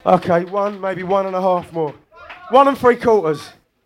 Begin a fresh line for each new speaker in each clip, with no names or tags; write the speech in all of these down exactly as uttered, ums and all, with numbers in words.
Okay, one, maybe one and a half more. One and three quarters.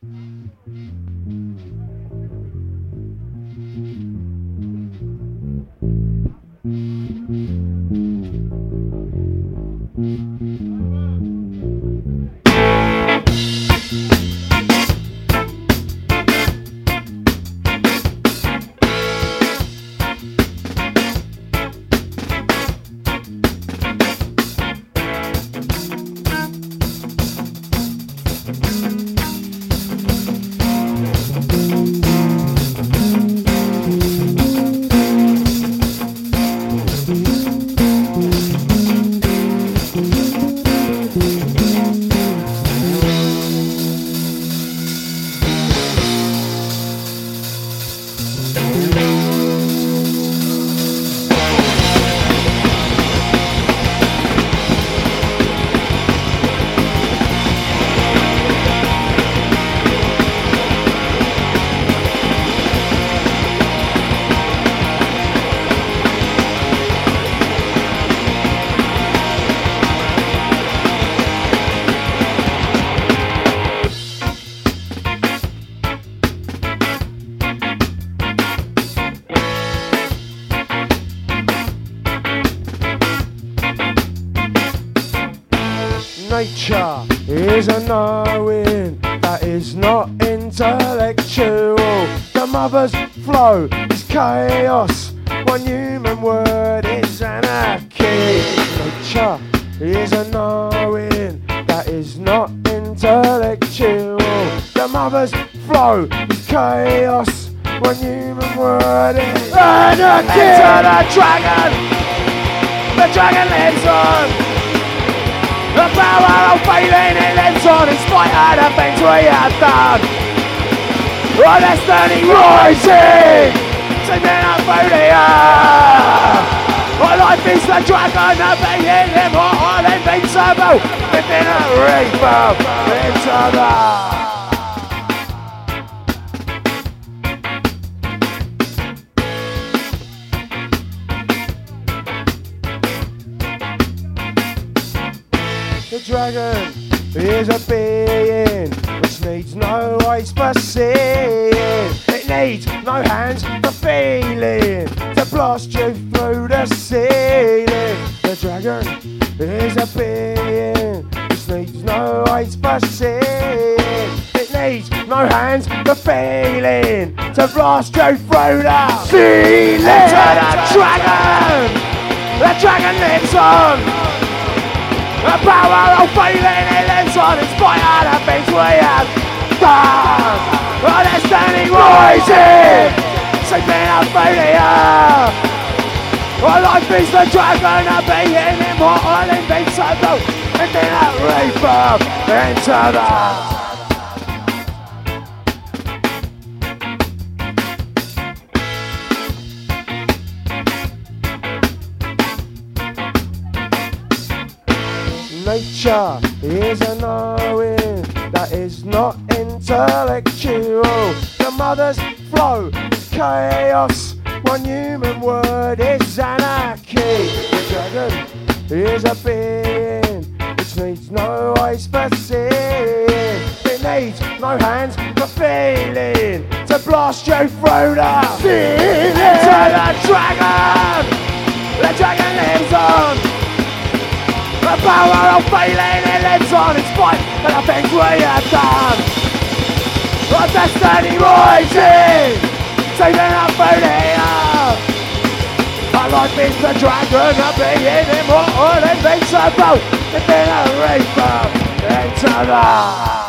Nature is a knowing that is not intellectual. The mother's flow is chaos, one human word is anarchy. Nature is a knowing that is not intellectual. The mother's flow is chaos, one human word is anarchy. Enter the dragon, the dragon lives on. The power of failing, it lives on in spite of the things we have done. Our destiny rising, singing a failure. Our life is the dragon, the being immortal, invincible, within a reaper, into the... The dragon is a being which needs no eyes for seeing. It needs no hands for feeling to blast you through the ceiling. The dragon is a being which needs no eyes for seeing. It needs no hands for feeling to blast you through the ceiling. Enter the dragon! The dragon lives on! The power of failing, it lives on in spite of the things we have done. Our destiny rising, sleeping a failure. Our life is the dragon, a being immortal, invincible, within a reaper, into the... Nature is a knowing that is not intellectual. The mother's flow is chaos, one human word is anarchy. The dragon is a being which needs no eyes for seeing. It needs no hands for feeling to blast you through the ceiling. Enter the dragon! The dragon lives on! The power of failing, it lives on in spite of the things we have done. Our destiny rising, saving a failure. Our life is the dragon, a being immortal, invincible, within a reaper, into the...